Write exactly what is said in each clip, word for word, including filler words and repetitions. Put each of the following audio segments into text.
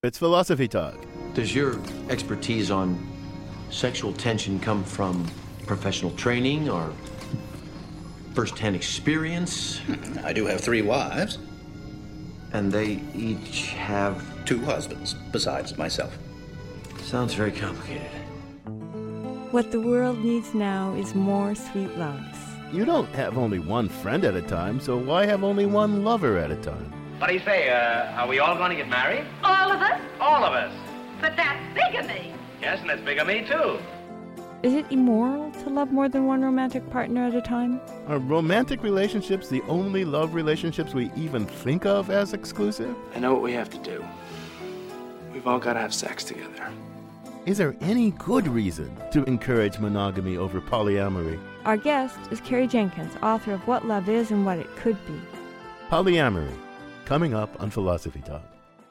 It's Philosophy Talk. Does your expertise on sexual tension come from professional training or first-hand experience? I do have three wives. And they each have... Two husbands, besides myself. Sounds very complicated. What the world needs now is more sweet loves. You don't have only one friend at a time, so why have only one lover at a time? What do you say? Uh, are we all going to get married? All of us? All of us. But that's bigamy. Yes, and that's bigamy, too. Is it immoral to love more than one romantic partner at a time? Are romantic relationships the only love relationships we even think of as exclusive? I know what we have to do. We've all got to have sex together. Is there any good reason to encourage monogamy over polyamory? Our guest is Carrie Jenkins, author of What Love Is and What It Could Be. Polyamory, coming up on Philosophy Talk.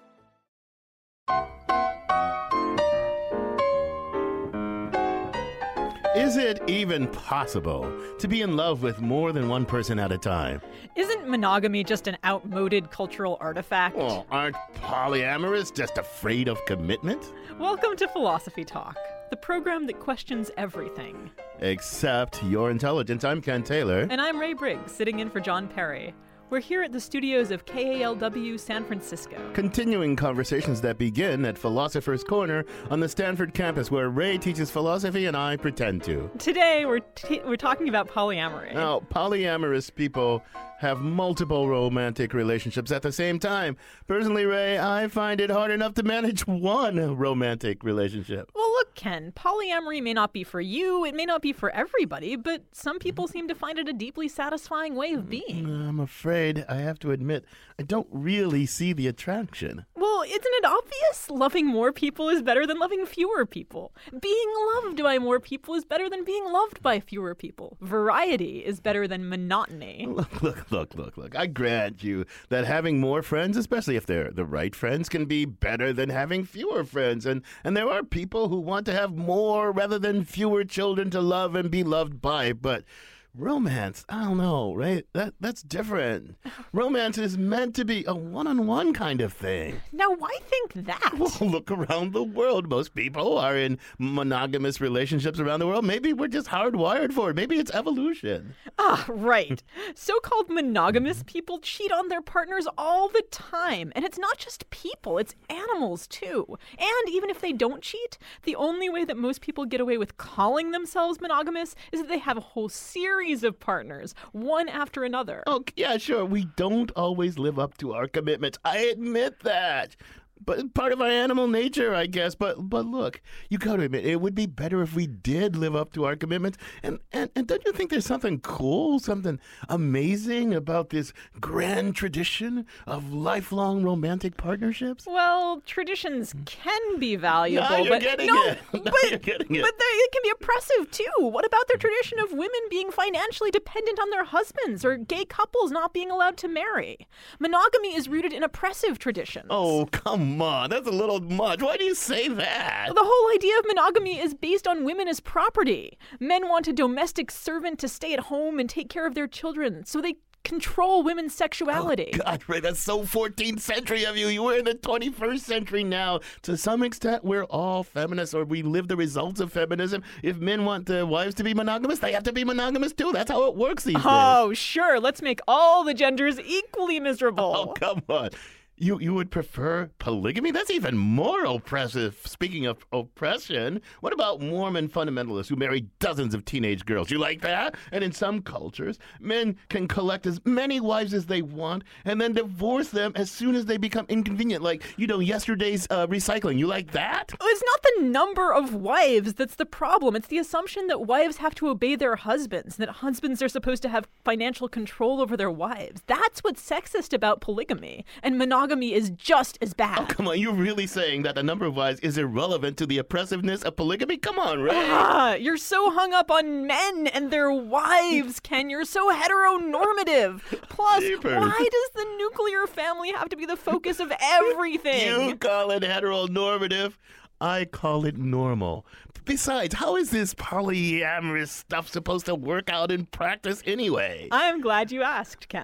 Is it even possible to be in love with more than one person at a time? Isn't monogamy just an outmoded cultural artifact? Well, aren't polyamorous just afraid of commitment? Welcome to Philosophy Talk, the program that questions everything. Except your intelligence. I'm Ken Taylor. And I'm Ray Briggs, sitting in for John Perry. We're here at the studios of K A L W San Francisco. Continuing conversations that begin at Philosopher's Corner on the Stanford campus, where Ray teaches philosophy and I pretend to. Today, we're t- we're talking about polyamory. Now, polyamorous people have multiple romantic relationships at the same time. Personally, Ray, I find it hard enough to manage one romantic relationship. Well, look, Ken, polyamory may not be for you, it may not be for everybody, but some people seem to find it a deeply satisfying way of being. I'm afraid I have to admit, I don't really see the attraction. Well, isn't it obvious? Loving more people is better than loving fewer people. Being loved by more people is better than being loved by fewer people. Variety is better than monotony. Look, look, look, look, look. I grant you that having more friends, especially if they're the right friends, can be better than having fewer friends. And, and there are people who want to have more rather than fewer children to love and be loved by. But romance, I don't know, right? That That's different. Romance is meant to be a one-on-one kind of thing. Now, why think that? Well, look around the world. Most people are in monogamous relationships around the world. Maybe we're just hardwired for it. Maybe it's evolution. Ah, right. So-called monogamous people cheat on their partners all the time. And it's not just people, it's animals, too. And even if they don't cheat, the only way that most people get away with calling themselves monogamous is that they have a whole series of partners, one after another. Oh, yeah, sure. We don't always live up to our commitments. I admit that. But part of our animal nature, I guess. But but look, you got to admit, it would be better if we did live up to our commitments. And, and, and don't you think there's something cool, something amazing about this grand tradition of lifelong romantic partnerships? Well, traditions can be valuable. Now you're but getting no, it. Now but, you're getting it. But they, it can be oppressive, too. What about the tradition of women being financially dependent on their husbands or gay couples not being allowed to marry? Monogamy is rooted in oppressive traditions. Oh, come on. That's a little much. Why do you say that? The whole idea of monogamy is based on women as property. Men want a domestic servant to stay at home and take care of their children, so they control women's sexuality. Oh, God, Ray, that's so fourteenth century of you. You were in the twenty-first century now. To some extent, we're all feminists, or we live the results of feminism. If men want their wives to be monogamous, they have to be monogamous too. That's how it works these days. Oh, sure. Let's make all the genders equally miserable. Oh, come on. You you would prefer polygamy? That's even more oppressive. Speaking of oppression, what about Mormon fundamentalists who marry dozens of teenage girls? You like that? And in some cultures, men can collect as many wives as they want and then divorce them as soon as they become inconvenient, like, you know, yesterday's uh, recycling. You like that? It's not the number of wives that's the problem. It's the assumption that wives have to obey their husbands, that husbands are supposed to have financial control over their wives. That's what's sexist about polygamy. And monogamy Monogamy is just as bad. Oh, come on. You're really saying that the number of wives is irrelevant to the oppressiveness of polygamy? Come on, Ray. Ah, you're so hung up on men and their wives, Ken. You're so heteronormative. Plus, Jeepers. Why does the nuclear family have to be the focus of everything? You call it heteronormative. I call it normal. Besides, how is this polyamorous stuff supposed to work out in practice anyway? I'm glad you asked, Ken.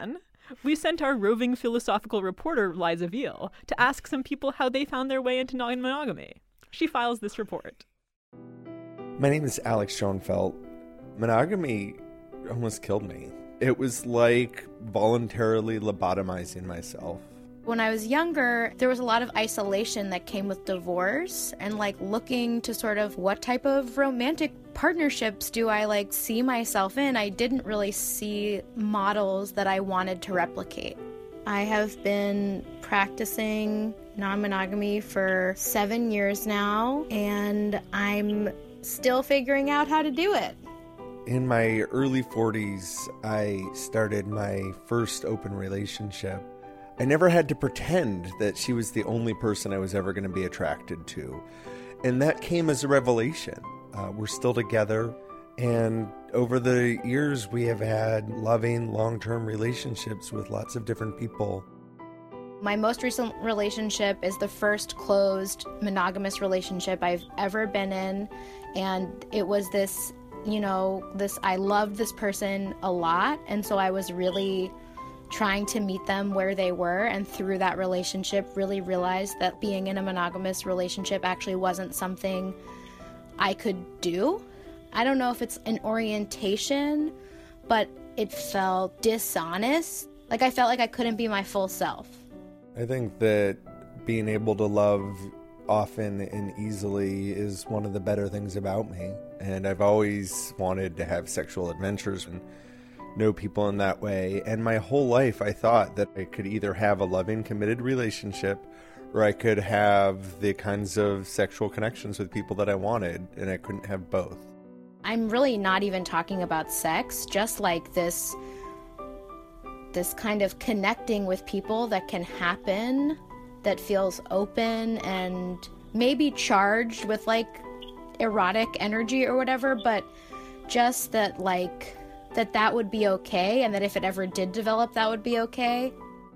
We sent our roving philosophical reporter, Liza Veal, to ask some people how they found their way into non-monogamy. She files this report. My name is Alex Schoenfeld. Monogamy almost killed me. It was like voluntarily lobotomizing myself. When I was younger, there was a lot of isolation that came with divorce and like looking to sort of what type of romantic partnerships do I like see myself in. I didn't really see models that I wanted to replicate. I have been practicing non-monogamy for seven years now, and I'm still figuring out how to do it. In my early forties, I started my first open relationship. I never had to pretend that she was the only person I was ever going to be attracted to. And that came as a revelation. Uh, we're still together. And over the years, we have had loving, long-term relationships with lots of different people. My most recent relationship is the first closed monogamous relationship I've ever been in. And it was this, you know, this, I loved this person a lot. And so I was really trying to meet them where they were, and through that relationship really realized that being in a monogamous relationship actually wasn't something I could do. I don't know if it's an orientation, but it felt dishonest. Like I felt like I couldn't be my full self. I think that being able to love often and easily is one of the better things about me. And I've always wanted to have sexual adventures and know people in that way. And my whole life I thought that I could either have a loving, committed relationship or I could have the kinds of sexual connections with people that I wanted, and I couldn't have both. I'm really not even talking about sex, just like this this kind of connecting with people that can happen, that feels open and maybe charged with like erotic energy or whatever, but just that like that that would be okay, and that if it ever did develop, that would be okay.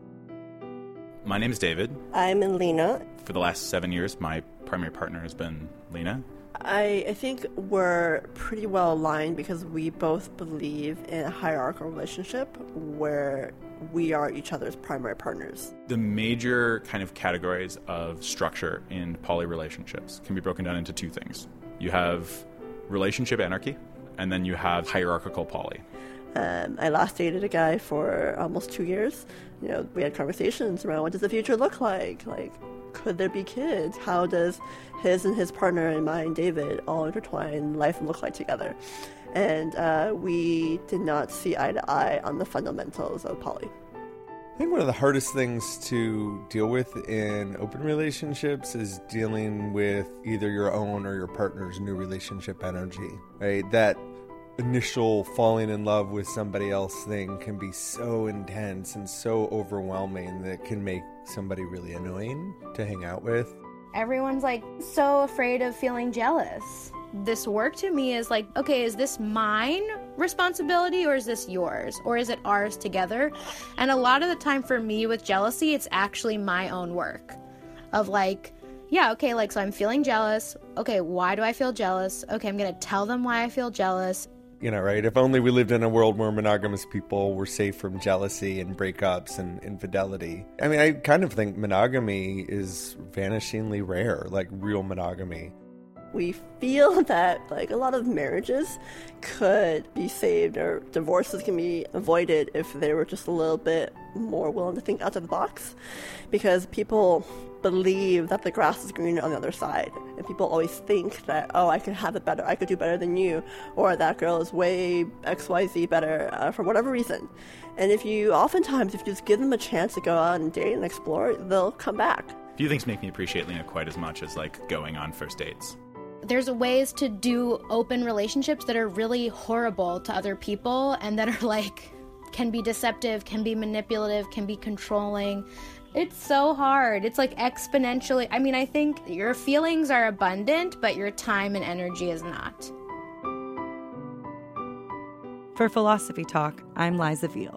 My name is David. I'm Lena. For the last seven years, my primary partner has been Lena. I, I think we're pretty well aligned because we both believe in a hierarchical relationship where we are each other's primary partners. The major kind of categories of structure in poly relationships can be broken down into two things. You have relationship anarchy, and then you have hierarchical poly. Um, I last dated a guy for almost two years. You know, we had conversations around what does the future look like? Like, could there be kids? How does his and his partner and mine, David, all intertwine life look like together? And uh, we did not see eye to eye on the fundamentals of poly. I think one of the hardest things to deal with in open relationships is dealing with either your own or your partner's new relationship energy, right? That initial falling in love with somebody else thing can be so intense and so overwhelming that it can make somebody really annoying to hang out with. Everyone's like so afraid of feeling jealous. This work to me is like, okay, is this mine responsibility or is this yours? Or is it ours together? And a lot of the time for me with jealousy, it's actually my own work of like, yeah, okay, like, so I'm feeling jealous. Okay, why do I feel jealous? Okay, I'm going to tell them why I feel jealous. You know, right? If only we lived in a world where monogamous people were safe from jealousy and breakups and infidelity. I mean, I kind of think monogamy is vanishingly rare, like real monogamy. We feel that like a lot of marriages could be saved or divorces can be avoided if they were just a little bit more willing to think out of the box, because people believe that the grass is greener on the other side, and people always think that, oh, I can have it better, I could do better than you, or that girl is way X Y Z better uh, for whatever reason. And if you oftentimes if you just give them a chance to go out and date and explore, they'll come back. Few things make me appreciate Lena quite as much as like going on first dates. There's ways to do open relationships that are really horrible to other people and that are like, can be deceptive, can be manipulative, can be controlling. It's so hard. It's like exponentially. I mean, I think your feelings are abundant, but your time and energy is not. For Philosophy Talk, I'm Liza Veal.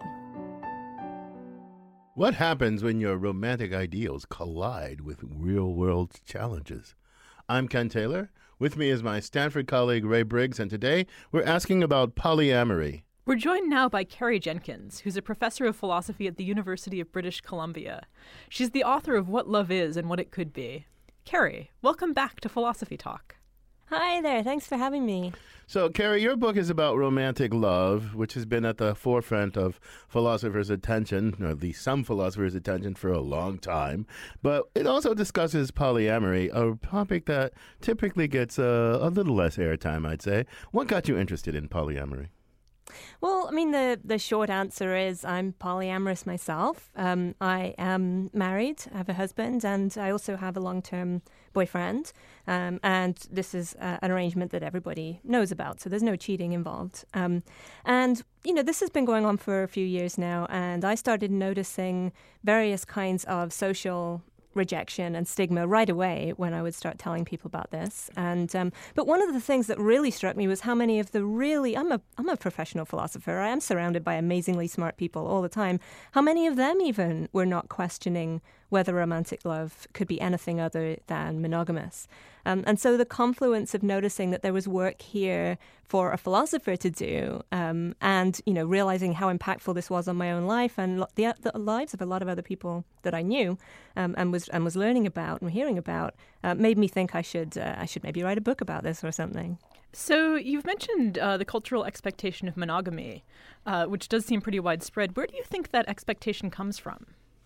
What happens when your romantic ideals collide with real-world challenges? I'm Ken Taylor. With me is my Stanford colleague, Ray Briggs, and today we're asking about polyamory. We're joined now by Carrie Jenkins, who's a professor of philosophy at the University of British Columbia. She's the author of What Love Is and What It Could Be. Carrie, welcome back to Philosophy Talk. Hi there. Thanks for having me. So, Carrie, your book is about romantic love, which has been at the forefront of philosophers' attention, or at least some philosophers' attention, for a long time. But it also discusses polyamory, a topic that typically gets uh, a little less airtime, I'd say. What got you interested in polyamory? Well, I mean, the, the short answer is I'm polyamorous myself. Um, I am married, I have a husband, and I also have a long-term boyfriend. Um, and this is uh, an arrangement that everybody knows about, so there's no cheating involved. Um, and, you know, this has been going on for a few years now, and I started noticing various kinds of social rejection and stigma right away when I would start telling people about this. And um, but one of the things that really struck me was how many of the really I'm a I'm a professional philosopher. I am surrounded by amazingly smart people all the time. How many of them even were not questioning whether romantic love could be anything other than monogamous. Um, and so the confluence of noticing that there was work here for a philosopher to do, um, and you know realizing how impactful this was on my own life and lo- the, the lives of a lot of other people that I knew, um, and was and was learning about and hearing about, uh, made me think I should uh, I should maybe write a book about this or something. So you've mentioned uh, the cultural expectation of monogamy, uh, which does seem pretty widespread. Where do you think that expectation comes from?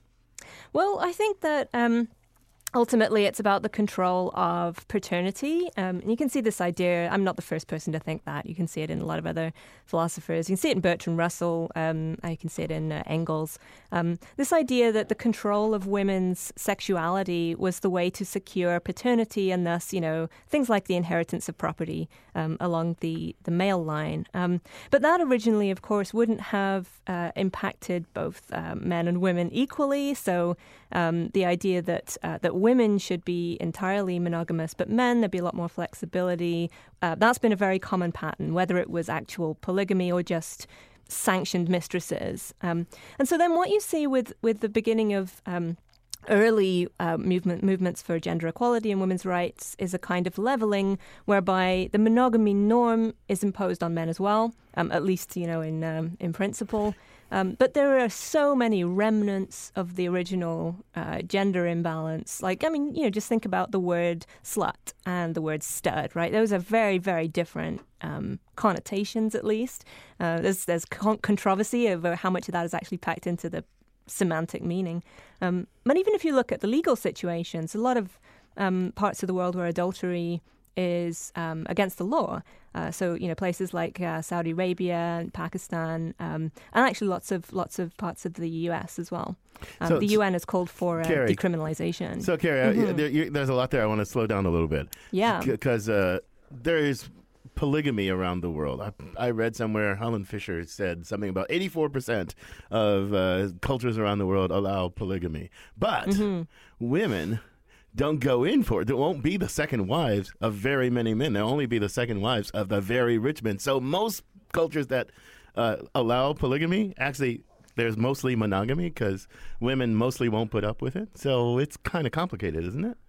Well, I think that um, ultimately it's about the control of paternity. Um, and you can see this idea. I'm not the first person to think that. You can see it in a lot of other philosophers. You can see it in Bertrand Russell. Um, you can see it in uh, Engels. Um, this idea that the control of women's sexuality was the way to secure paternity and thus, you know, things like the inheritance of property um, along the, the male line. Um, but that originally, of course, wouldn't have uh, impacted both uh, men and women equally. So um, the idea that uh, that women should be entirely monogamous, but men, there'd be a lot more flexibility. Uh, that's been a very common pattern, whether it was actual polygamy or just sanctioned mistresses. Um, and so then what you see with, with the beginning of um, early uh, movement movements for gender equality and women's rights is a kind of leveling whereby the monogamy norm is imposed on men as well, um, at least, you know, in um, in principle. Um, but there are so many remnants of the original uh, gender imbalance. Like, I mean, you know, just think about the word slut and the word stud, right? Those are very, very different um, connotations, at least. Uh, there's there's con- controversy over how much of that is actually packed into the semantic meaning. Um, but even if you look at the legal situations, a lot of um, parts of the world where adultery is um, against the law. Uh, so, you know, places like uh, Saudi Arabia and Pakistan, um, and actually lots of lots of parts of the U S as well. Um, So- the U N has called for uh, Carrie, decriminalization. So, Carrie, Mhm. uh, there, you, there's a lot there. I want to slow down a little bit. Yeah. Because uh, there is polygamy around the world. I, I read somewhere Helen Fisher said something about eighty-four percent of uh, cultures around the world allow polygamy. But Mhm. women don't go in for it. They won't be the second wives of very many men. They'll only be the second wives of the very rich men. So most cultures that uh, allow polygamy, actually, there's mostly monogamy because women mostly won't put up with it. So it's kind of complicated, isn't it?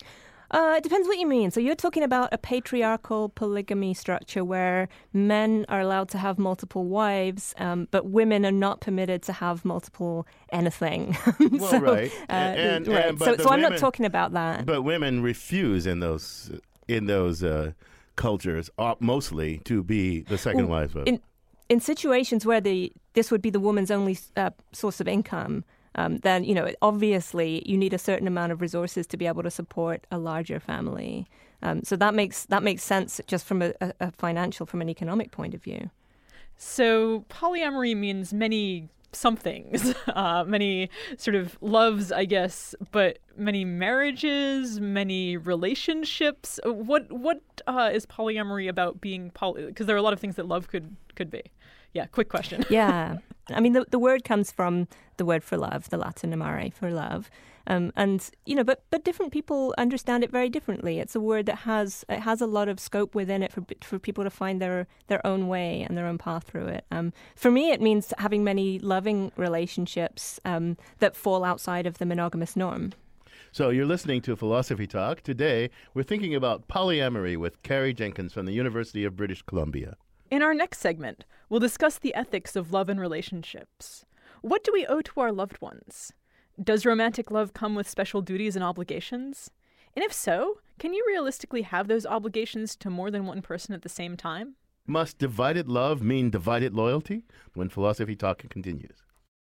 Uh, it depends what you mean. So you're talking about a patriarchal polygamy structure where men are allowed to have multiple wives, um, but women are not permitted to have multiple anything. Well, so, right. uh, And- right. and- but so, the so I'm not women- talking about that. But women refuse in those in those uh, cultures uh, mostly to be the second Well, wives of. in in situations where the this would be the woman's only uh, source of income, um, then you know obviously you need a certain amount of resources to be able to support a larger family. Um, so that makes that makes sense just from a, a, a financial, from an economic point of view. So polyamory means many somethings, uh, many sort of loves, I guess, but many marriages, many relationships. What what uh, is polyamory about being poly? Because there are a lot of things that love could could be. Yeah, quick question. Yeah. I mean, the, the word comes from the word for love, the Latin amare, for love. Um, and, you know, but but different people understand it very differently. It's a word that has it has a lot of scope within it for for people to find their, their own way and their own path through it. Um, for me, it means having many loving relationships um, that fall outside of the monogamous norm. So you're listening to Philosophy Talk. Today, we're thinking about polyamory with Carrie Jenkins from the University of British Columbia. In our next segment, we'll discuss the ethics of love and relationships. What do we owe to our loved ones? Does romantic love come with special duties and obligations? And if so, can you realistically have those obligations to more than one person at the same time? Must divided love mean divided loyalty? When Philosophy Talk continues.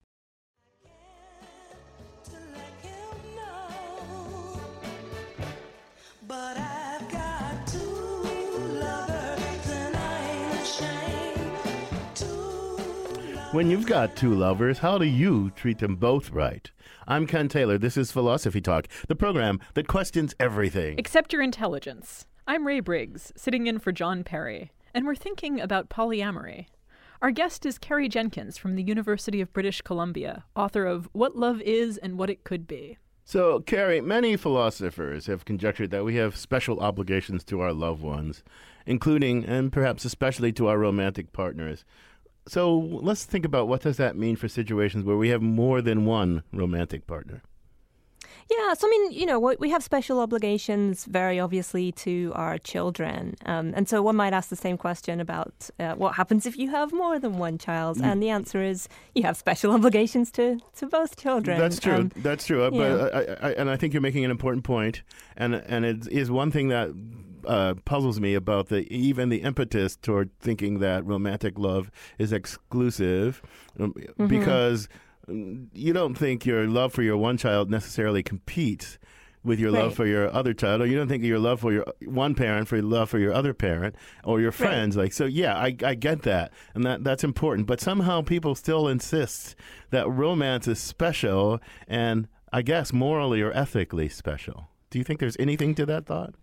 When you've got two lovers, how do you treat them both right? I'm Ken Taylor. This is Philosophy Talk, the program that questions everything. Except your intelligence. I'm Ray Briggs, sitting in for John Perry, and we're thinking about polyamory. Our guest is Kerry Jenkins from the University of British Columbia, author of What Love Is and What It Could Be. So, Kerry, many philosophers have conjectured that we have special obligations to our loved ones, including, and perhaps especially, to our romantic partners. So let's think about what does that mean for situations where we have more than one romantic partner? Yeah, so I mean, you know, we have special obligations very obviously to our children. Um, and so one might ask the same question about uh, what happens if you have more than one child? Mm. And the answer is you have special obligations to, to both children. That's true. Um, That's true. But yeah. I, I, and I think you're making an important point. And, and it is one thing that Uh, puzzles me about the even the impetus toward thinking that romantic love is exclusive, um, mm-hmm. because you don't think your love for your one child necessarily competes with your right. love for your other child, or you don't think your love for your one parent for your love for your other parent or your friends. Right. Like so, yeah, I, I get that, and that that's important. But somehow people still insist that romance is special, and I guess morally or ethically special. Do you think there's anything to that thought?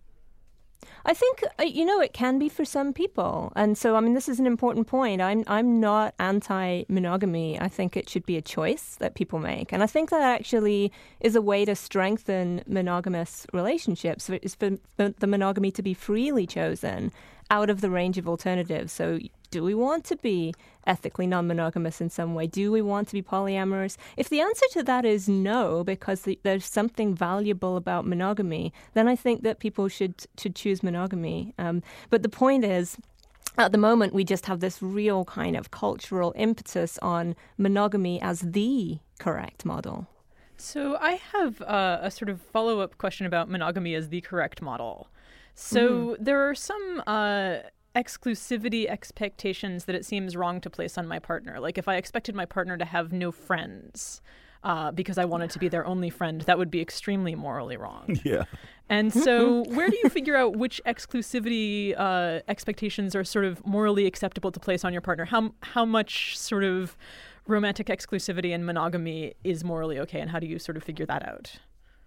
I think, you know, it can be for some people. And so, I mean, this is an important point. I'm I'm not anti-monogamy. I think it should be a choice that people make. And I think that actually is a way to strengthen monogamous relationships, is for the monogamy to be freely chosen out of the range of alternatives. So do we want to be ethically non-monogamous in some way? Do we want to be polyamorous? If the answer to that is no, because the, there's something valuable about monogamy, then I think that people should, should choose monogamy. Um, but the point is, at the moment, we just have this real kind of cultural impetus on monogamy as the correct model. So I have uh, a sort of follow-up question about monogamy as the correct model. So mm-hmm. there are some uh, exclusivity expectations that it seems wrong to place on my partner. Like if I expected my partner to have no friends uh, because I wanted to be their only friend, that would be extremely morally wrong. Yeah. And so where do you figure out which exclusivity uh, expectations are sort of morally acceptable to place on your partner? How how much sort of romantic exclusivity and monogamy is morally okay, and how do you sort of figure that out?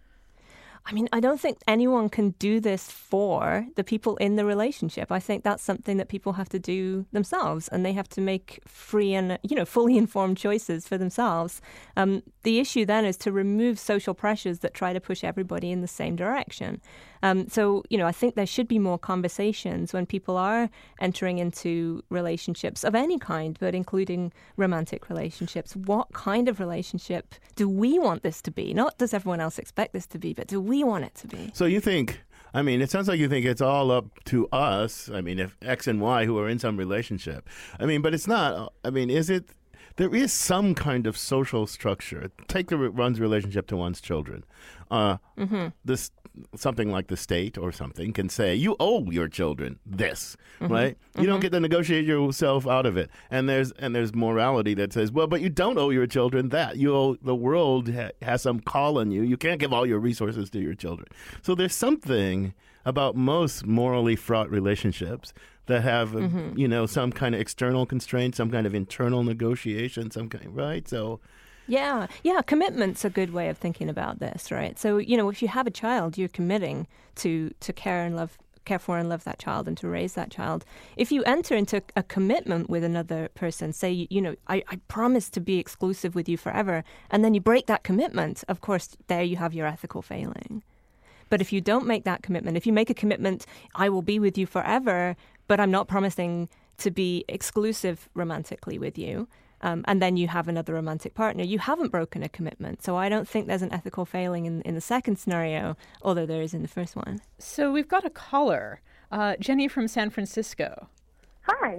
I mean, I don't think anyone can do this for the people in the relationship. I think that's something that people have to do themselves, and they have to make free and, you know, fully informed choices for themselves. Um, the issue then is to remove social pressures that try to push everybody in the same direction. Um, so, you know, I think there should be more conversations when people are entering into relationships of any kind, but including romantic relationships. What kind of relationship do we want this to be? Not does everyone else expect this to be, but do we want it to be? So you think, I mean, it sounds like you think it's all up to us. I mean, if X and Y who are in some relationship. I mean, but it's not. I mean, is it? There is some kind of social structure. Take the one's relationship to one's children. Uh, mm-hmm. This something like the state or something can say, you owe your children this, mm-hmm. right? You mm-hmm. don't get to negotiate yourself out of it. And there's and there's morality that says, well, but you don't owe your children that. You owe, the world ha- has some call on you. You can't give all your resources to your children. So there's something about most morally fraught relationships that have, mm-hmm. you know, some kind of external constraint, some kind of internal negotiation, some kind, right? So, yeah, yeah, commitment's a good way of thinking about this, right? So, you know, if you have a child, you're committing to to care and love, care for and love that child and to raise that child. If you enter into a commitment with another person, say, you, you know, I, I promise to be exclusive with you forever, and then you break that commitment, of course, there you have your ethical failing. But if you don't make that commitment, if you make a commitment, I will be with you forever, but I'm not promising to be exclusive romantically with you, um, and then you have another romantic partner, you haven't broken a commitment. So I don't think there's an ethical failing in, in the second scenario, although there is in the first one. So we've got a caller, uh, Jenny from San Francisco. Hi.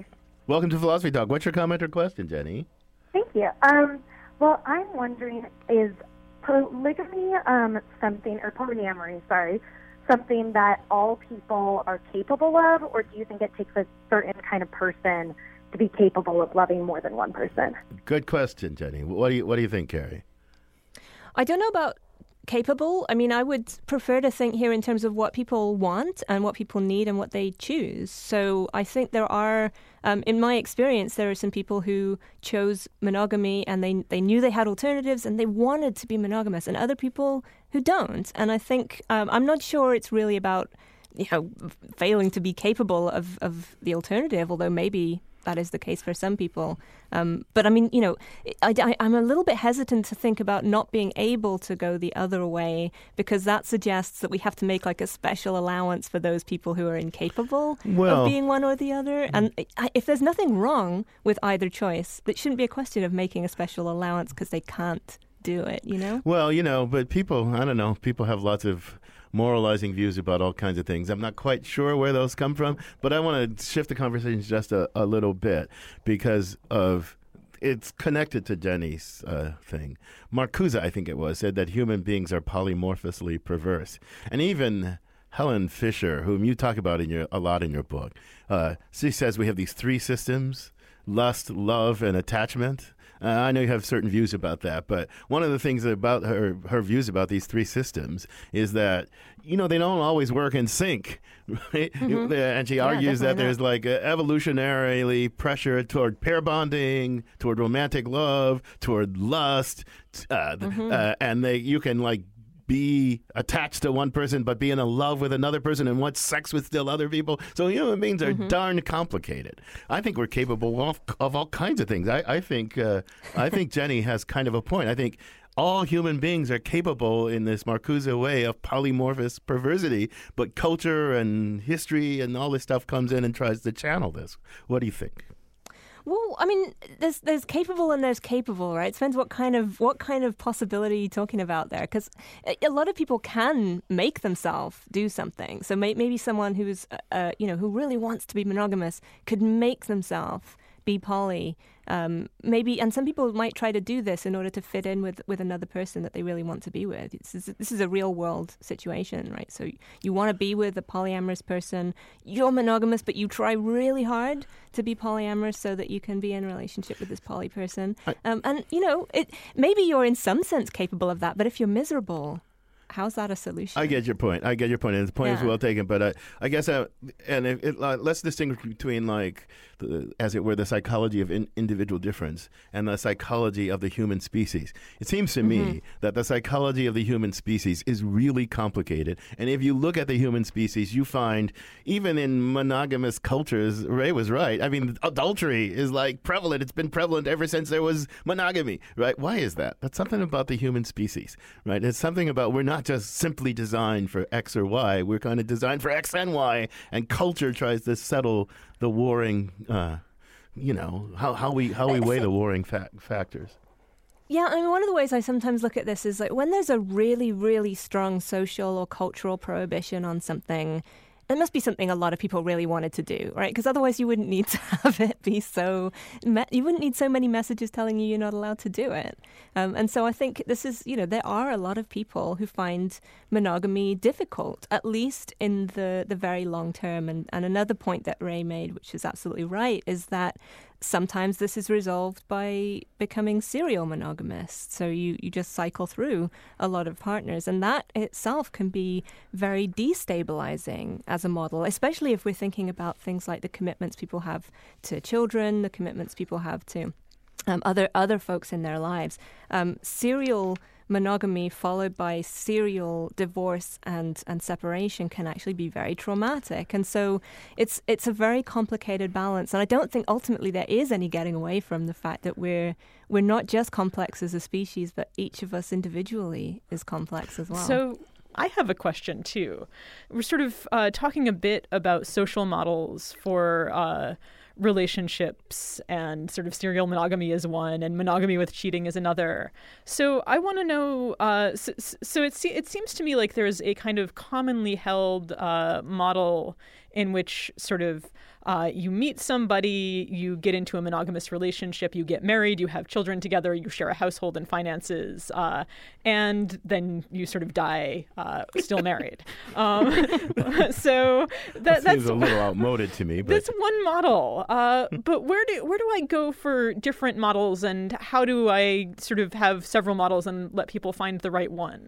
Welcome to Philosophy Talk. What's your comment or question, Jenny? Thank you. Um, well, I'm wondering, is polygamy um, something, or polyamory, sorry, something that all people are capable of, or do you think it takes a certain kind of person to be capable of loving more than one person? Good question, Jenny. What do you What do you think, Carrie? I don't know about capable. I mean, I would prefer to think here in terms of what people want and what people need and what they choose. So I think there are, um, in my experience, there are some people who chose monogamy and they they knew they had alternatives and they wanted to be monogamous, and other people who don't. And I think um, I'm not sure it's really about, you know, failing to be capable of, of the alternative, although maybe that is the case for some people. Um, but I mean, you know, I, I, I'm a little bit hesitant to think about not being able to go the other way, because that suggests that we have to make like a special allowance for those people who are incapable well, of being one or the other. And I, if there's nothing wrong with either choice, it shouldn't be a question of making a special allowance because they can't do it, you know? Well, you know, but people, I don't know, people have lots of moralizing views about all kinds of things. I'm not quite sure where those come from, but I want to shift the conversation just a, a little bit because of it's connected to Jenny's uh, thing. Marcuse, I think it was, said that human beings are polymorphously perverse. And even Helen Fisher, whom you talk about in your a lot in your book, uh, she says we have these three systems: lust, love, and attachment. Uh, I know you have certain views about that, but one of the things about her her views about these three systems is that, you know, they don't always work in sync, right? Mm-hmm. And she Yeah, argues that definitely there's like a evolutionarily pressure toward pair bonding, toward romantic love, toward lust, uh, Mm-hmm. uh, and they you can like be attached to one person but be in a love with another person and want sex with still other people. So human beings are Mm-hmm. darn complicated. I think we're capable of, of all kinds of things. I, I think uh, I think Jenny has kind of a point. I think all human beings are capable in this Marcuse way of polymorphous perversity, but culture and history and all this stuff comes in and tries to channel this. What do you think? Well, I mean, there's there's capable and there's capable, right? It depends what kind of what kind of possibility you're talking about there, because a lot of people can make themselves do something. So may, maybe someone who's uh, you know who really wants to be monogamous could make themselves be poly. Um, maybe, and some people might try to do this in order to fit in with, with another person that they really want to be with. This is, this is a real world situation, right? So you want to be with a polyamorous person. You're monogamous, but you try really hard to be polyamorous so that you can be in a relationship with this poly person. Um, and, you know, it maybe you're in some sense capable of that, but if you're miserable, how's that a solution? I get your point. I get your point, and the point Yeah. is well taken. But uh, I guess, uh, and it, it, uh, let's distinguish between, like, the, as it were, the psychology of in, individual difference and the psychology of the human species. It seems to Mm-hmm. me that the psychology of the human species is really complicated. And if you look at the human species, you find, even in monogamous cultures, Ray was right. I mean, adultery is like prevalent. It's been prevalent ever since there was monogamy, right? Why is that? That's something about the human species, right? It's something about we're not just simply designed for X or Y. We're kind of designed for X and Y, and culture tries to settle the warring, uh, you know, how, how we how we weigh the warring fa- factors. Yeah, I mean, one of the ways I sometimes look at this is like when there's a really, really strong social or cultural prohibition on something, it must be something a lot of people really wanted to do, right? Because otherwise you wouldn't need to have it be so, me- you wouldn't need so many messages telling you you're not allowed to do it. Um, and so I think this is, you know, there are a lot of people who find monogamy difficult, at least in the, the very long term. And, and another point that Ray made, which is absolutely right, is that sometimes this is resolved by becoming serial monogamous. So you, you just cycle through a lot of partners. And that itself can be very destabilizing as a model, especially if we're thinking about things like the commitments people have to children, the commitments people have to um, other other folks in their lives. Um, serial monogamy followed by serial divorce and, and separation can actually be very traumatic. And so it's it's a very complicated balance. And I don't think ultimately there is any getting away from the fact that we're we're not just complex as a species, but each of us individually is complex as well. So I have a question too. We're sort of uh, talking a bit about social models for uh, relationships, and sort of serial monogamy is one and monogamy with cheating is another. So I want to know, uh, so, so it, se- it seems to me like there's a kind of commonly held uh, model in which sort of uh, you meet somebody, you get into a monogamous relationship, you get married, you have children together, you share a household and finances, uh, and then you sort of die uh, still married. Um, so that, that that's seems a little outmoded to me. But that's one model. Uh, but where do where do I go for different models, and how do I sort of have several models and let people find the right one?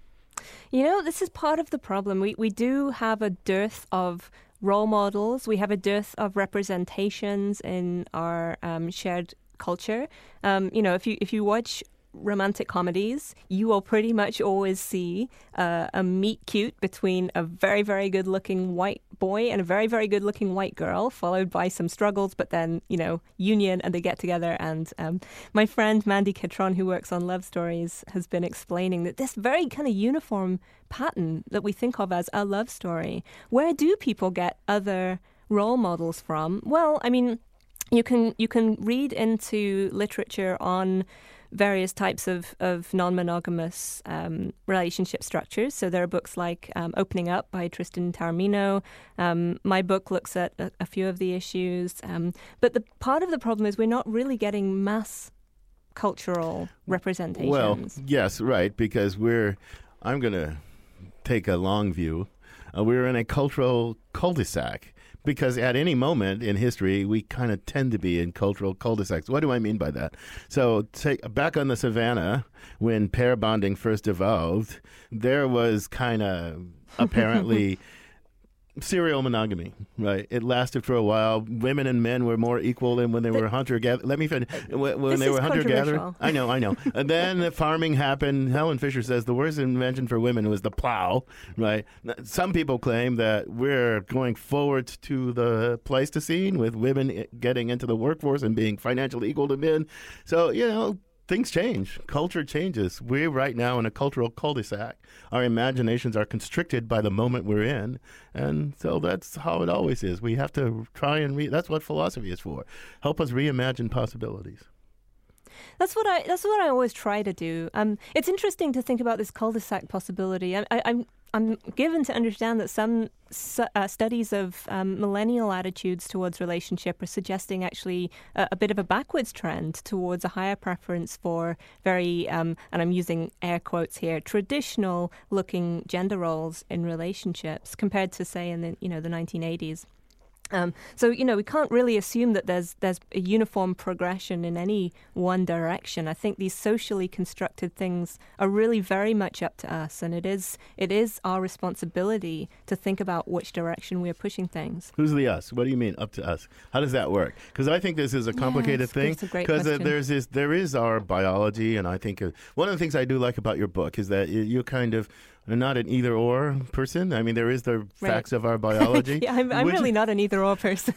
You know, this is part of the problem. We we do have a dearth of role models. We have a dearth of representations in our um, shared culture. Um, you know, if you if you watch romantic comedies, you will pretty much always see uh, a meet cute between a very, very good-looking white boy and a very, very good-looking white girl, followed by some struggles, but then, you know, union, and they get together. And um, my friend Mandy Catron, who works on Love Stories, has been explaining that this very kind of uniform pattern that we think of as a love story, where do people get other role models from? Well, I mean, you can you can read into literature on various types of, of non-monogamous um, relationship structures. So there are books like um, Opening Up by Tristan Taormino. Um, my book looks at a, a few of the issues. Um, but the part of the problem is we're not really getting mass cultural representations. Well, yes, right, because we're, I'm going to take a long view. Uh, we're in a cultural cul-de-sac. Because at any moment in history, we kind of tend to be in cultural cul-de-sacs. What do I mean by that? So take, back on the savannah, when pair bonding first evolved, there was kind of apparently serial monogamy, right? It lasted for a while. Women and men were more equal than when they were hunter-gatherer. Let me finish. When, when they were hunter-gatherer. I know, I know. And then the farming happened. Helen Fisher says the worst invention for women was the plow, right? Some people claim that we're going forward to the Pleistocene with women getting into the workforce and being financially equal to men. So, you know, things change. Culture changes. We're right now in a cultural cul-de-sac. Our imaginations are constricted by the moment we're in. And so that's how it always is. We have to try and re- that's what philosophy is for. Help us reimagine possibilities. That's what I. That's what I always try to do. Um, it's interesting to think about this cul-de-sac possibility. I, I, I'm I'm given to understand that some su- uh, studies of um, millennial attitudes towards relationship are suggesting actually a, a bit of a backwards trend towards a higher preference for very, um, and I'm using air quotes here, traditional-looking gender roles in relationships compared to, say, in the you know the nineteen eighties. Um, so, you know, we can't really assume that there's there's a uniform progression in any one direction. I think these socially constructed things are really very much up to us, and it is it is our responsibility to think about which direction we are pushing things. Who's the us? What do you mean up to us? How does that work? Because I think this is a complicated yes, thing. Because uh, there's this, there is our biology, and I think uh, one of the things I do like about your book is that you're kind of not an either-or person. I mean, there is the right. facts of our biology. yeah, I'm, I'm really not an either-or person.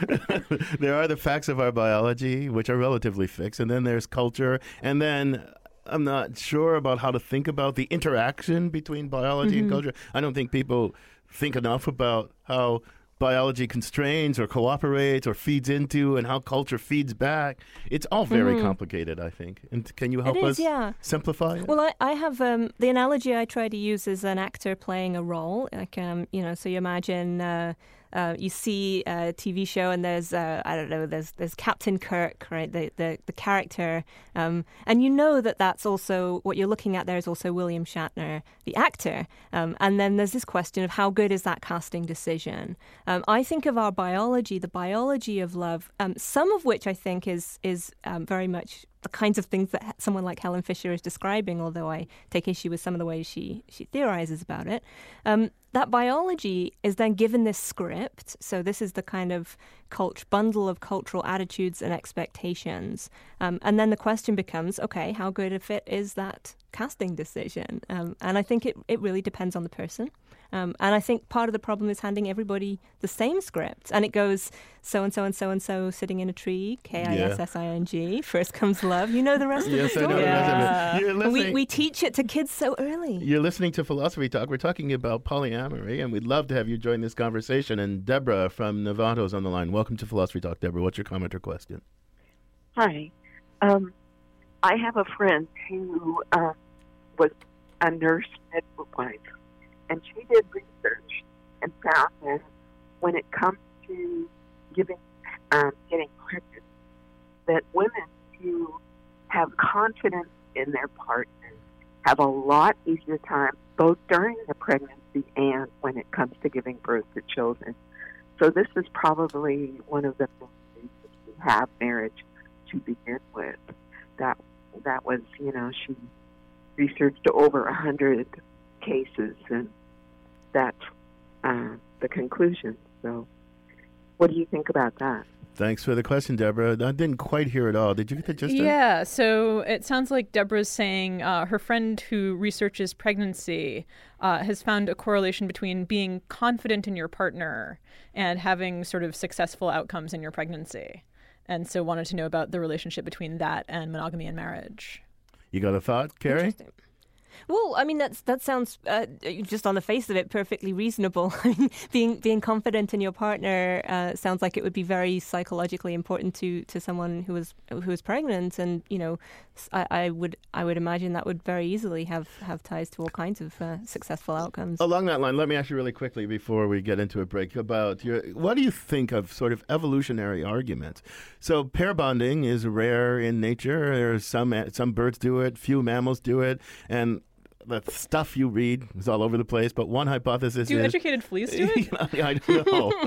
There are the facts of our biology, which are relatively fixed, and then there's culture, and then I'm not sure about how to think about the interaction between biology mm-hmm. and culture. I don't think people think enough about how biology constrains or cooperates or feeds into and how culture feeds back. It's all very mm-hmm. complicated, I think. And can you help it is, us yeah. simplify it? Well, I, I have um, the analogy I try to use is an actor playing a role. Like, um, you know, so you imagine uh, uh, you see a T V show and there's, uh, I don't know, there's there's Captain Kirk, right, the the, the character. Um, and you know that that's also, what you're looking at there is also William Shatner, the actor. Um, and then there's this question of how good is that casting decision? Um, I think of our biology, the biology of love, um, some of which I think is is um, very much the kinds of things that someone like Helen Fisher is describing, although I take issue with some of the ways she, she theorizes about it. Um, that biology is then given this script. So this is the kind of cult- bundle of cultural attitudes and expectations. Um, and then the question becomes, okay, how good a fit is that casting decision? Um, and I think it, it really depends on the person. Um, and I think part of the problem is handing everybody the same script. And it goes so-and-so and so-and-so sitting in a tree, K I S S I N G, first comes love. You know the rest of yes, the story. I know the rest of it. You're listening, we, we teach it to kids so early. You're listening to Philosophy Talk. We're talking about polyamory, and we'd love to have you join this conversation. And Deborah from Novato is on the line. Welcome to Philosophy Talk, Deborah. What's your comment or question? Hi. Um, I have a friend who uh, was a nurse midwife. And she did research and found that when it comes to giving, um, getting pregnant, that women who have confidence in their partners have a lot easier time both during the pregnancy and when it comes to giving birth to children. So this is probably one of the main reasons we have marriage to begin with. That that was, you know, she researched over a hundred cases, and that's uh, the conclusion. So, what do you think about that? Thanks for the question, Deborah. I didn't quite hear it all. Did you get the gist? Yeah, so it sounds like Deborah's saying uh, her friend who researches pregnancy uh, has found a correlation between being confident in your partner and having sort of successful outcomes in your pregnancy. And so wanted to know about the relationship between that and monogamy and marriage. You got a thought, Carrie? Well, I mean, that's that sounds uh, just on the face of it perfectly reasonable. I mean, being being confident in your partner uh, sounds like it would be very psychologically important to, to someone who is who is pregnant, and you know, I, I would I would imagine that would very easily have, have ties to all kinds of uh, successful outcomes. Along that line, let me ask you really quickly before we get into a break about your. What do you think of sort of evolutionary arguments? So pair bonding is rare in nature. There's some some birds do it, few mammals do it, and the stuff you read is all over the place, but one hypothesis do is... Do educated fleas do it? I don't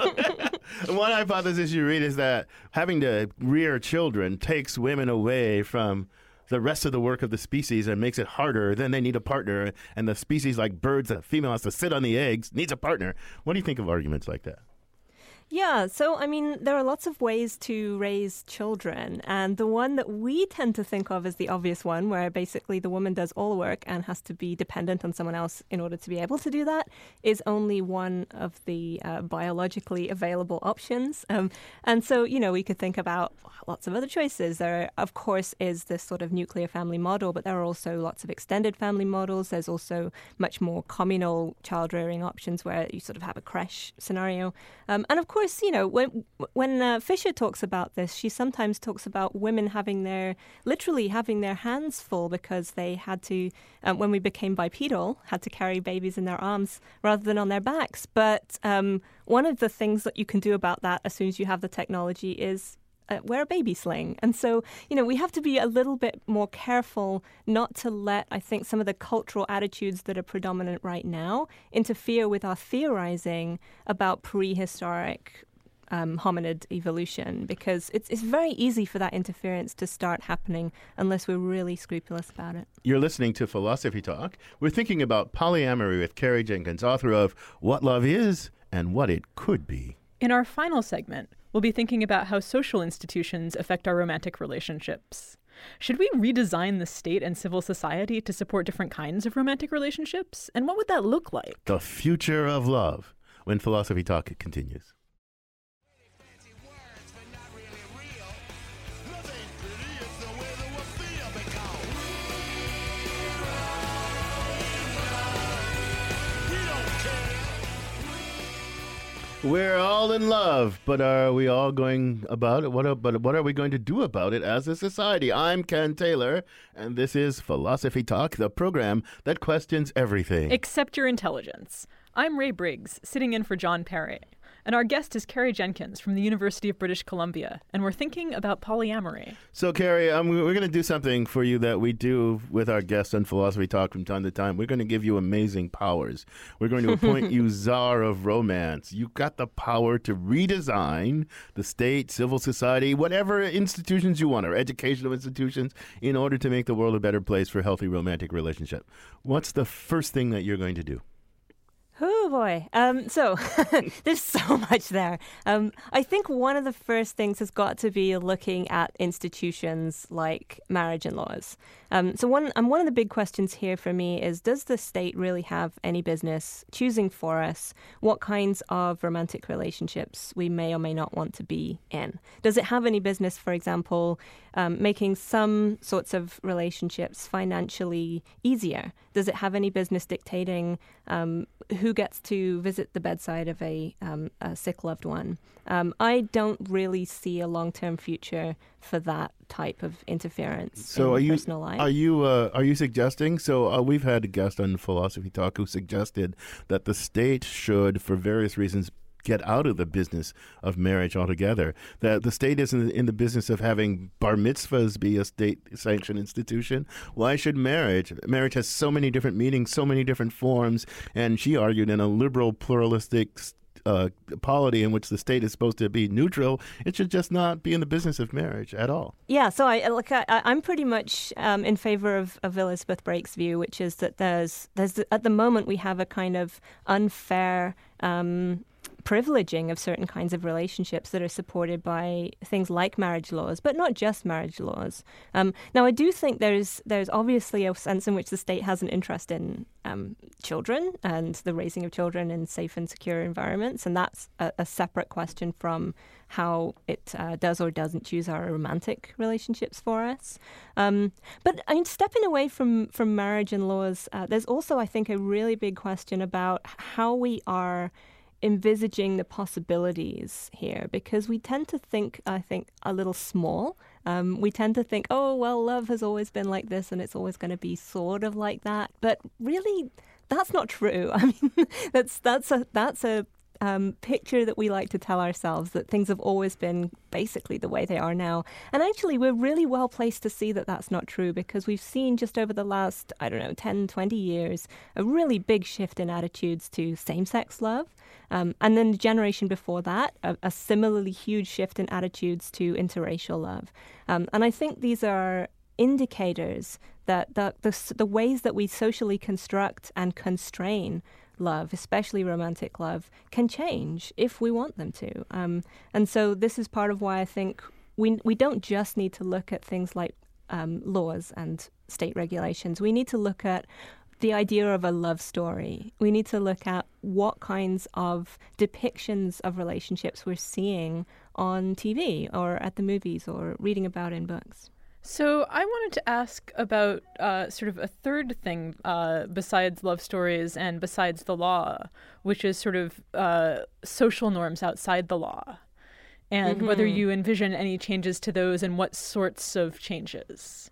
know. One hypothesis you read is that having to rear children takes women away from the rest of the work of the species and makes it harder. Then they need a partner, and the species, like birds, the female has to sit on the eggs, needs a partner. What do you think of arguments like that? Yeah, so I mean, there are lots of ways to raise children, and the one that we tend to think of as the obvious one, where basically the woman does all the work and has to be dependent on someone else in order to be able to do that, is only one of the uh, biologically available options. Um, and so, you know, we could think about lots of other choices. There, of course, is this sort of nuclear family model, but there are also lots of extended family models. There's also much more communal child-rearing options where you sort of have a creche scenario. Um, and of course, Of course, you know, when when uh, Fisher talks about this, she sometimes talks about women having their, literally having their hands full because they had to, um, when we became bipedal, had to carry babies in their arms rather than on their backs. But um, one of the things that you can do about that as soon as you have the technology is Uh, wear a baby sling. And so, you know, we have to be a little bit more careful not to let, I think, some of the cultural attitudes that are predominant right now interfere with our theorizing about prehistoric um, hominid evolution, because it's, it's very easy for that interference to start happening unless we're really scrupulous about it. You're listening to Philosophy Talk. We're thinking about polyamory with Carrie Jenkins, author of What Love Is and What It Could Be. In our final segment, we'll be thinking about how social institutions affect our romantic relationships. Should we redesign the state and civil society to support different kinds of romantic relationships? And what would that look like? The future of love, when Philosophy Talk continues. We're all in love, but are we all going about it? What are, but what are we going to do about it as a society? I'm Ken Taylor, and this is Philosophy Talk, the program that questions everything. Except your intelligence. I'm Ray Briggs, sitting in for John Perry. And our guest is Carrie Jenkins from the University of British Columbia, and we're thinking about polyamory. So, Carrie, um, we're going to do something for you that we do with our guests on Philosophy Talk from time to time. We're going to give you amazing powers. We're going to appoint you czar of romance. You've got the power to redesign the state, civil society, whatever institutions you want, or educational institutions, in order to make the world a better place for healthy romantic relationship. What's the first thing that you're going to do? Oh, boy. Um, so there's so much there. Um, I think one of the first things has got to be looking at institutions like marriage and laws. Um, so one, um, one of the big questions here for me is, does the state really have any business choosing for us what kinds of romantic relationships we may or may not want to be in? Does it have any business, for example, um, making some sorts of relationships financially easier? Does it have any business dictating um, who gets to visit the bedside of a, um, a sick loved one? Um, I don't really see a long-term future for that type of interference so in are you, personal life. Are you uh, are you suggesting? So uh, we've had a guest on Philosophy Talk who suggested that the state should, for various reasons, get out of the business of marriage altogether. That the state isn't in the business of having bar mitzvahs be a state-sanctioned institution. Why should marriage? Marriage has so many different meanings, so many different forms, and she argued in a liberal, pluralistic uh, polity in which the state is supposed to be neutral, it should just not be in the business of marriage at all. Yeah, so I look. I, I'm pretty much um, in favor of, of Elizabeth Brake's view, which is that there's there's at the moment we have a kind of unfair Um, privileging of certain kinds of relationships that are supported by things like marriage laws, but not just marriage laws. Um, now, I do think there's there's obviously a sense in which the state has an interest in um, children and the raising of children in safe and secure environments, and that's a, a separate question from how it uh, does or doesn't choose our romantic relationships for us. Um, but I mean, stepping away from, from marriage and laws, uh, there's also, I think, a really big question about how we are envisaging the possibilities here, because we tend to think, I think, a little small. Um, we tend to think, oh, well, love has always been like this and it's always going to be sort of like that. But really, that's not true. I mean, that's that's a that's a Um, picture that we like to tell ourselves, that things have always been basically the way they are now. And actually, we're really well placed to see that that's not true, because we've seen just over the last, I don't know, ten, twenty years, a really big shift in attitudes to same-sex love. Um, and then the generation before that, a, a similarly huge shift in attitudes to interracial love. Um, and I think these are indicators that the, the, the ways that we socially construct and constrain love, especially romantic love, can change if we want them to. Um, and so this is part of why I think we we don't just need to look at things like um, laws and state regulations. We need to look at the idea of a love story. We need to look at what kinds of depictions of relationships we're seeing on T V or at the movies or reading about in books. So I wanted to ask about uh, sort of a third thing uh, besides love stories and besides the law, which is sort of uh, social norms outside the law, and mm-hmm. whether you envision any changes to those and what sorts of changes.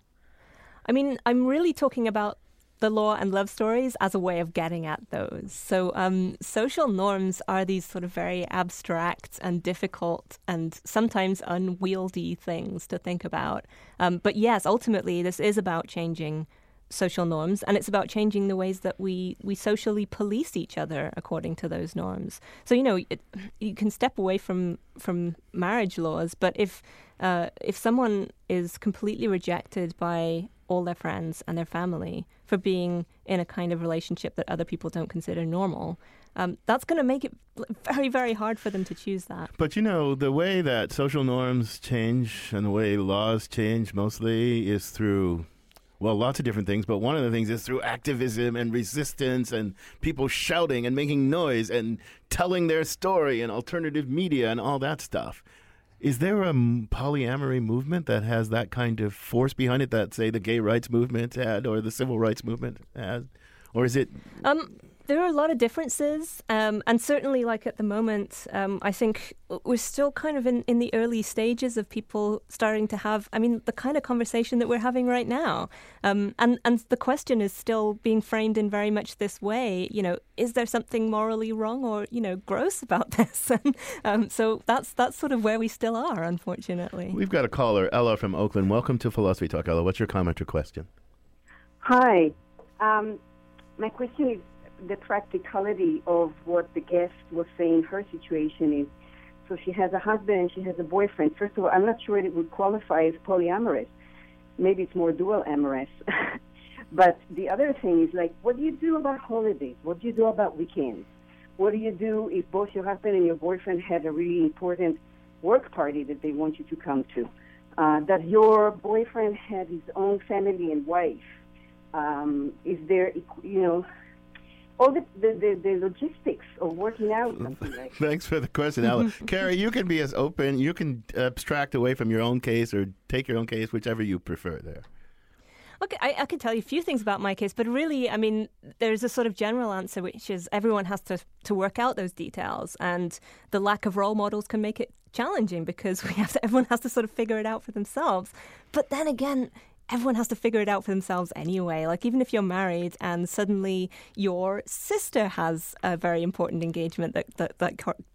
I mean, I'm really talking about the law and love stories as a way of getting at those. So um, social norms are these sort of very abstract and difficult and sometimes unwieldy things to think about. Um, but yes, ultimately, this is about changing social norms, and it's about changing the ways that we, we socially police each other according to those norms. So, you know, it, you can step away from from marriage laws, but if uh, if someone is completely rejected by all their friends and their family for being in a kind of relationship that other people don't consider normal, um, that's going to make it very, very hard for them to choose that. But, you know, the way that social norms change and the way laws change mostly is through, well, lots of different things. But one of the things is through activism and resistance and people shouting and making noise and telling their story and alternative media and all that stuff. Is there a polyamory movement that has that kind of force behind it that, say, the gay rights movement had or the civil rights movement had? Or is it... Um, there are a lot of differences. Um, and certainly, like at the moment, um, I think we're still kind of in, in the early stages of people starting to have, I mean, the kind of conversation that we're having right now. Um, and, and the question is still being framed in very much this way. You know, is there something morally wrong or, you know, gross about this? And, um, so that's that's sort of where we still are, unfortunately. We've got a caller, Ella from Oakland. Welcome to Philosophy Talk, Ella. What's your comment or question? Hi. Um, my question is the practicality of what the guest was saying her situation is. So she has a husband and she has a boyfriend. First of all, I'm not sure it would qualify as polyamorous. Maybe it's more dual amorous. But the other thing is, like, what do you do about holidays? What do you do about weekends? What do you do if both your husband and your boyfriend have a really important work party that they want you to come to? Uh, that your boyfriend had his own family and wife? Um, is there, you know... all the, the, the, the logistics of working out something like that. Thanks for the question, Ella. Carrie, you can be as open. You can abstract away from your own case or take your own case, whichever you prefer there. Okay, I, I can tell you a few things about my case, but really, I mean, there's a sort of general answer, which is everyone has to, to work out those details, and the lack of role models can make it challenging because we have to, everyone has to sort of figure it out for themselves. But then again, everyone has to figure it out for themselves anyway. Like, even if you're married and suddenly your sister has a very important engagement that that, that co-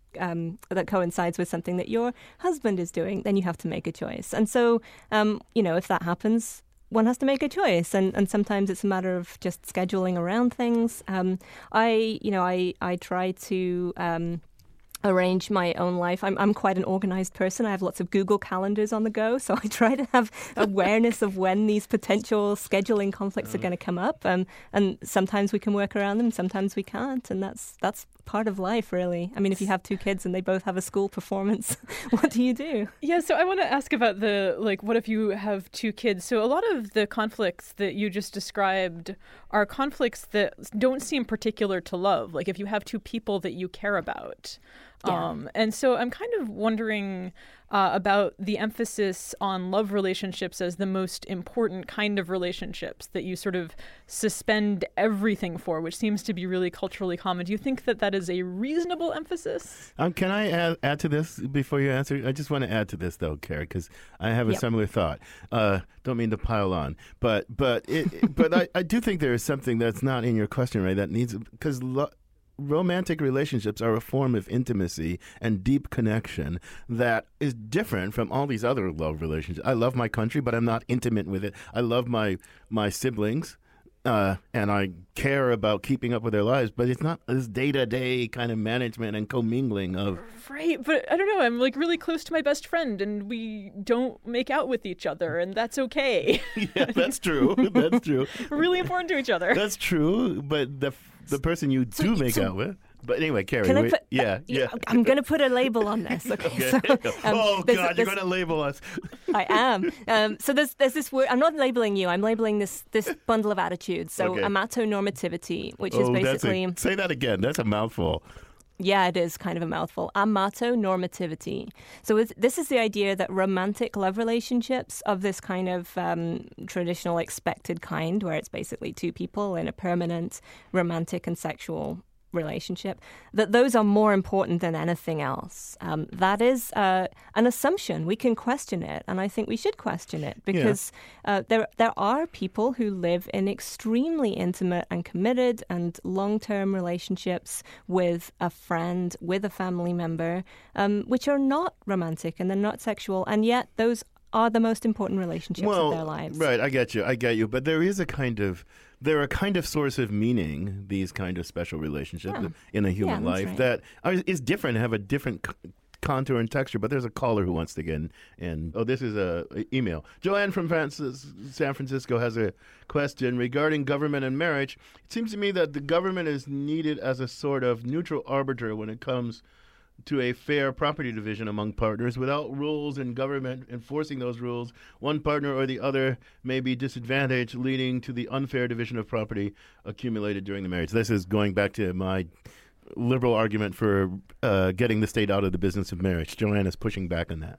um, that coincides with something that your husband is doing, then you have to make a choice. And so, um, you know, if that happens, one has to make a choice, and, and sometimes it's a matter of just scheduling around things. Um, I, you know, I, I try to um, arrange my own life. I'm I'm quite an organized person. I have lots of Google calendars on the go, so I try to have awareness of when these potential scheduling conflicts are going to come up. Um, and sometimes we can work around them, sometimes we can't, and that's that's part of life, really. I mean, if you have two kids and they both have a school performance, what do you do? Yeah, so I want to ask about the, like, what if you have two kids? So a lot of the conflicts that you just described are conflicts that don't seem particular to love, like if you have two people that you care about. Yeah. Um, and so I'm kind of wondering uh, about the emphasis on love relationships as the most important kind of relationships that you sort of suspend everything for, which seems to be really culturally common. Do you think that that is a reasonable emphasis? Um, can I add, add to this before you answer? I just want to add to this, though, Carrie, because I have a Yep. similar thought. Uh, don't mean to pile on, but but it, but I, I do think there is something that's not in your question, right? That needs because. Lo- Romantic relationships are a form of intimacy and deep connection that is different from all these other love relationships. I love my country, but I'm not intimate with it. I love my my siblings, uh, and I care about keeping up with their lives, but it's not this day-to-day kind of management and commingling of... Right, but I don't know. I'm like really close to my best friend, and we don't make out with each other, and that's okay. Yeah, that's true. That's true. We're really important to each other. That's true, but the the person you do make so- out with... But anyway, Carrie, Can I wait, put, yeah, yeah. I'm going to put a label on this. Okay. Okay. So, um, oh, there's- God, you're there's- going to label us. I am. Um, so there's there's this word. I'm not labeling you. I'm labeling this this bundle of attitudes. So Okay. amatonormativity, which oh, is that's basically a, say that again. That's a mouthful. yeah, it is kind of a mouthful. Amatonormativity. So it's, this is the idea that romantic love relationships of this kind of um, traditional expected kind, where it's basically two people in a permanent romantic and sexual relationship, that those are more important than anything else. Um, that is uh, an assumption. We can question it, and I think we should question it because yeah. uh, there there are people who live in extremely intimate and committed and long-term relationships with a friend, with a family member, um, which are not romantic and they're not sexual, and yet those are the most important relationships well, of their lives. Right, I get you, I get you. But there is a kind of, they're a kind of source of meaning, these kind of special relationships Yeah. in a human Yeah, that's life right. that are, is different, have a different c- contour and texture. But there's a caller who wants to get in. And, oh, this is a, a email. Joanne from Francis, San Francisco has a question regarding government and marriage. It seems to me that the government is needed as a sort of neutral arbiter when it comes to a fair property division among partners. Without rules and government enforcing those rules, one partner or the other may be disadvantaged, leading to the unfair division of property accumulated during the marriage. This is going back to my liberal argument for uh, getting the state out of the business of marriage. Joanne is pushing back on that.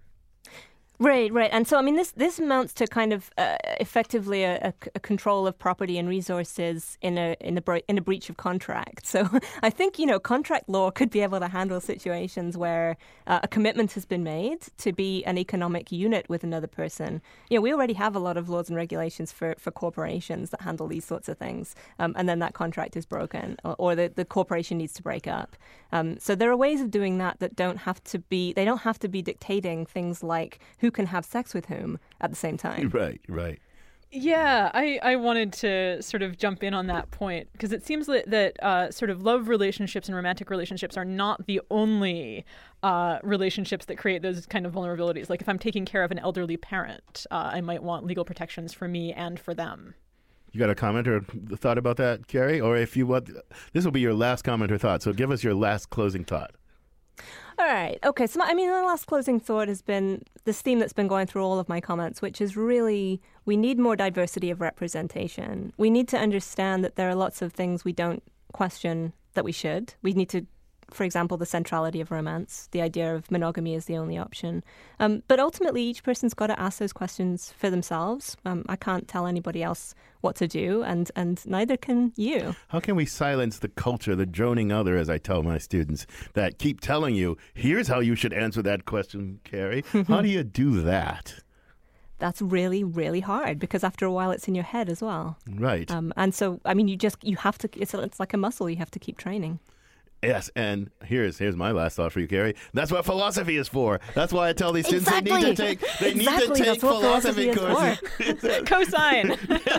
Right, right. And so, I mean, this, this amounts to kind of uh, effectively a, a, a control of property and resources in a in a, bre- in a breach of contract. So I think, you know, contract law could be able to handle situations where uh, a commitment has been made to be an economic unit with another person. You know, we already have a lot of laws and regulations for, for corporations that handle these sorts of things. Um, and then that contract is broken or, or the, the corporation needs to break up. Um, so there are ways of doing that that don't have to be, they don't have to be dictating things like who can have sex with whom at the same time. Right, right. Yeah, I, I wanted to sort of jump in on that point because it seems that, that uh, sort of love relationships and romantic relationships are not the only uh, relationships that create those kind of vulnerabilities. Like if I'm taking care of an elderly parent, uh, I might want legal protections for me and for them. You got a comment or thought about that, Carrie? Or if you want, this will be your last comment or thought. So give us your last closing thought. All right. Okay. So, my, I mean, the last closing thought has been this theme that's been going through all of my comments, which is really we need more diversity of representation. We need to understand that there are lots of things we don't question that we should. We need to, for example, the centrality of romance, the idea of monogamy is the only option. Um, but ultimately, each person's got to ask those questions for themselves. Um, I can't tell anybody else what to do, and, and neither can you. How can we silence the culture, the droning other, as I tell my students, that keep telling you, here's how you should answer that question, Carrie? How do you do that? That's really, really hard because after a while it's in your head as well. Right. Um, and so, I mean, you just, you have to, it's, it's like a muscle you have to keep training. Yes, and here's here's my last thought for you, Carrie. That's what philosophy is for. That's why I tell these students Exactly. they need to take they Exactly, need to take that's what philosophy philosophy is courses. Cosine.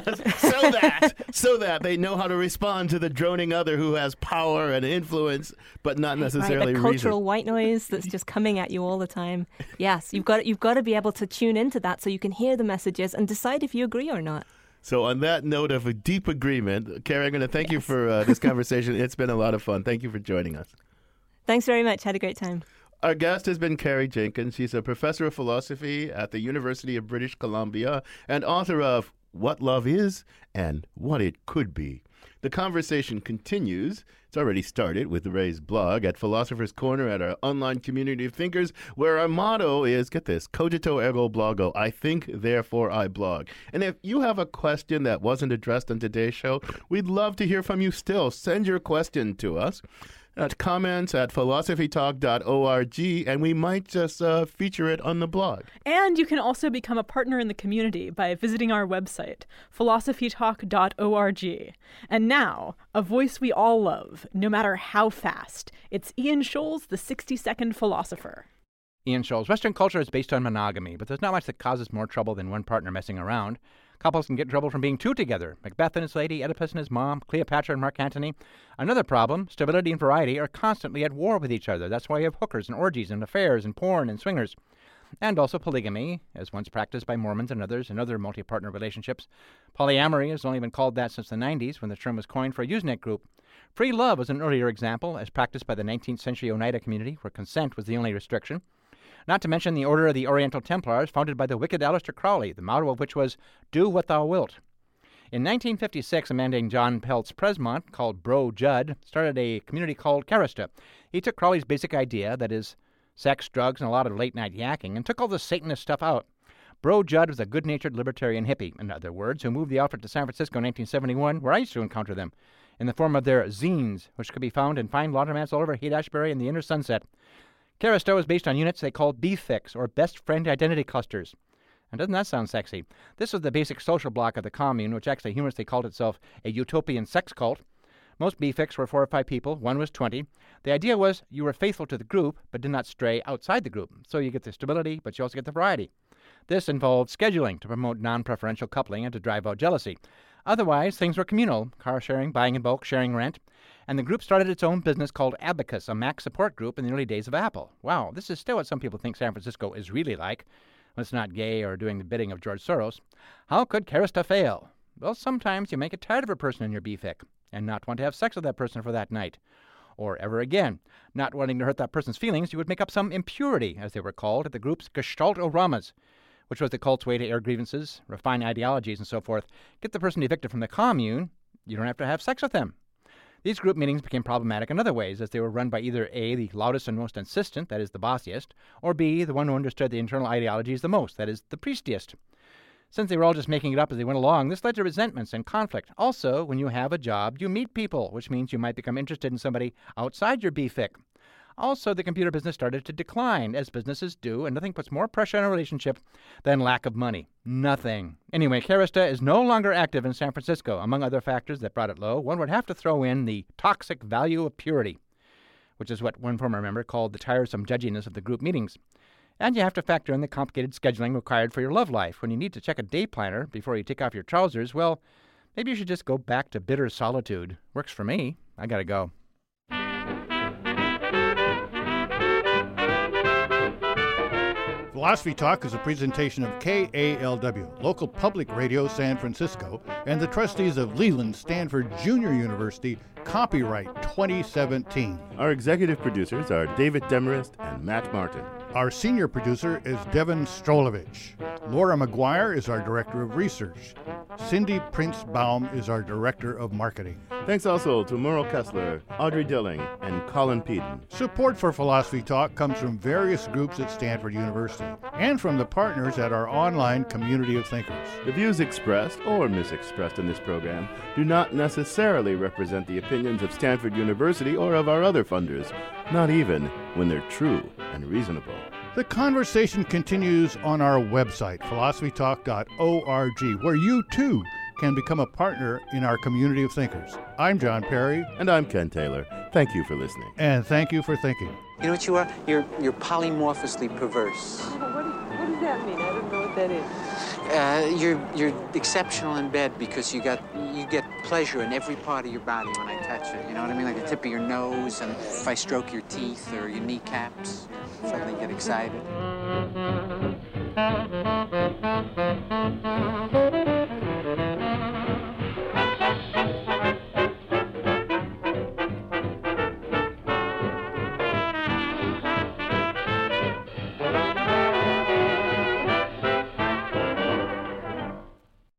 so that so that they know how to respond to the droning other who has power and influence, but not necessarily right, the reason. cultural white noise that's just coming at you all the time. Yes, you've got you've got to be able to tune into that so you can hear the messages and decide if you agree or not. So on that note of a deep agreement, Carrie, I'm going to thank yes. you for uh, this conversation. It's been a lot of fun. Thank you for joining us. Thanks very much. Had a great time. Our guest has been Carrie Jenkins. She's a professor of philosophy at the University of British Columbia and author of What Love Is and What It Could Be. The conversation continues. It's already started with Ray's blog at Philosopher's Corner at our online community of thinkers, where our motto is, get this, cogito ergo blogo, I think, therefore I blog. And if you have a question that wasn't addressed on today's show, we'd love to hear from you still. Send your question to us at comments at philosophy talk dot org, and we might just uh, feature it on the blog. And you can also become a partner in the community by visiting our website, philosophy talk dot org. And now, a voice we all love, no matter how fast. It's Ian Scholes, the sixty-second philosopher. Ian Scholes. Western culture is based on monogamy, but there's not much that causes more trouble than one partner messing around. Couples can get in trouble from being two together. Macbeth and his lady, Oedipus and his mom, Cleopatra and Mark Antony. Another problem, stability and variety are constantly at war with each other. That's why you have hookers and orgies and affairs and porn and swingers. And also polygamy, as once practiced by Mormons and others in other multi-partner relationships. Polyamory has only been called that since the nineties, when the term was coined for a Usenet group. Free love was an earlier example, as practiced by the nineteenth century Oneida community, where consent was the only restriction. Not to mention the Order of the Oriental Templars, founded by the wicked Aleister Crowley, the motto of which was, do what thou wilt. In nineteen fifty-six, a man named John Peltz Presmont, called Bro Judd, started a community called Carista. He took Crowley's basic idea, that is, sex, drugs, and a lot of late-night yakking, and took all the Satanist stuff out. Bro Judd was a good-natured libertarian hippie, in other words, who moved the outfit to San Francisco in nineteen seventy-one, where I used to encounter them, in the form of their zines, which could be found in fine laundromats all over Haight-Ashbury and the Inner Sunset. Carista was based on units they called B F I Cs, or Best Friend Identity Clusters. And doesn't that sound sexy? This was the basic social block of the commune, which actually humorously called itself a utopian sex cult. Most B F I Cs were four or five people, one was twenty. The idea was you were faithful to the group, but did not stray outside the group. So you get the stability, but you also get the variety. This involved scheduling to promote non-preferential coupling and to drive out jealousy. Otherwise, things were communal, car sharing, buying in bulk, sharing rent. And the group started its own business called Abacus, a Mac support group in the early days of Apple. Wow, this is still what some people think San Francisco is really like, when it's not gay or doing the bidding of George Soros. How could Carista fail? Well, sometimes you make it tired of a person in your B F I C and not want to have sex with that person for that night. Or ever again, not wanting to hurt that person's feelings, you would make up some impurity, as they were called, at the group's Gestalt-O-Ramas, which was the cult's way to air grievances, refine ideologies, and so forth. Get the person evicted from the commune, you don't have to have sex with them. These group meetings became problematic in other ways, as they were run by either A, the loudest and most insistent, that is, the bossiest, or B, the one who understood the internal ideologies the most, that is, the priestiest. Since they were all just making it up as they went along, this led to resentments and conflict. Also, when you have a job, you meet people, which means you might become interested in somebody outside your B F I C. Also, the computer business started to decline, as businesses do, and nothing puts more pressure on a relationship than lack of money. Nothing. Anyway, Carista is no longer active in San Francisco. Among other factors that brought it low, one would have to throw in the toxic value of purity, which is what one former member called the tiresome judginess of the group meetings. And you have to factor in the complicated scheduling required for your love life. When you need to check a day planner before you take off your trousers, well, maybe you should just go back to bitter solitude. Works for me. I gotta go. Philosophy Talk is a presentation of K A L W, local public radio San Francisco, and the trustees of Leland Stanford Junior University, copyright twenty seventeen. Our executive producers are David Demarest and Matt Martin. Our senior producer is Devin Strolovich. Laura McGuire is our director of research. Cindy Prince-Baum is our director of marketing. Thanks also to Merle Kessler, Audrey Dilling, and Colin Peden. Support for Philosophy Talk comes from various groups at Stanford University and from the partners at our online community of thinkers. The views expressed or misexpressed in this program do not necessarily represent the opinions of Stanford University or of our other funders, not even when they're true and reasonable. The conversation continues on our website, philosophy talk dot org, where you, too, can become a partner in our community of thinkers. I'm John Perry. And I'm Ken Taylor. Thank you for listening. And thank you for thinking. You know what you are? You're, you're polymorphously perverse. What, what does that mean? I don't know what that is. Uh, you're, you're exceptional in bed because you got you get pleasure in every part of your body when I touch it. You know what I mean? Like the tip of your nose, and if I stroke your teeth or your kneecaps, you suddenly get excited.